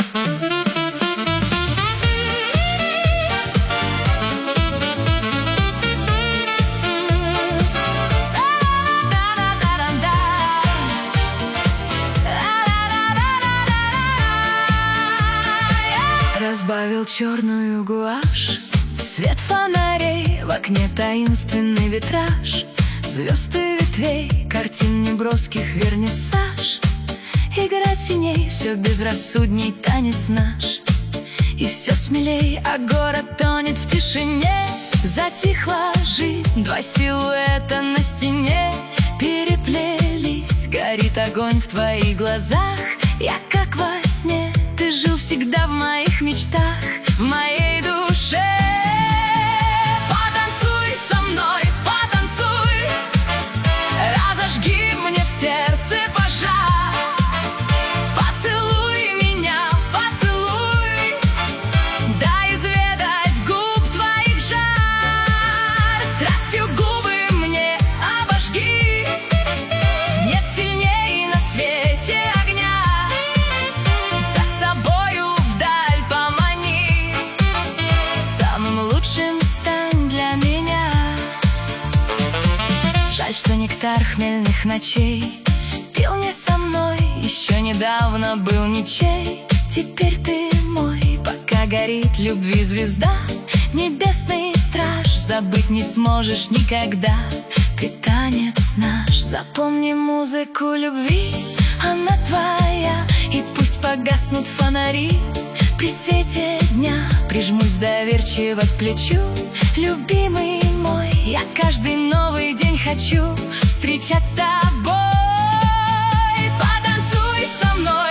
Разбавил черную гуашь, свет фонарей, в окне таинственный витраж, звезд и ветвей, картин неброских вернисаж. Игра теней, все безрассудней танец наш. И все смелей, а город тонет в тишине. Затихла жизнь, два силуэта на стене переплелись. Горит огонь в твоих глазах, я как во сне. Ты жил всегда в моих мечтах, в моей душе. Потанцуй со мной, потанцуй, разожги мне в сердце пожар. Поцелуй меня, поцелуй, дай изведать губ твоих жар. Страстью губы мне обожги, нет сильней на свете огня. За собою вдаль помани, самым лучшим стань для меня. Жаль, что нектар хмельных ночей пил не со мной, еще недавно был ничей. Теперь ты мой, пока горит любви звезда. Небесный страж, забыть не сможешь никогда. Ты танец наш, запомни музыку любви, она твоя. И пусть погаснут фонари при свете дня, прижмусь доверчиво к плечу. Любимый мой, я каждый новый день хочу встречать с тобой. Потанцуй со мной,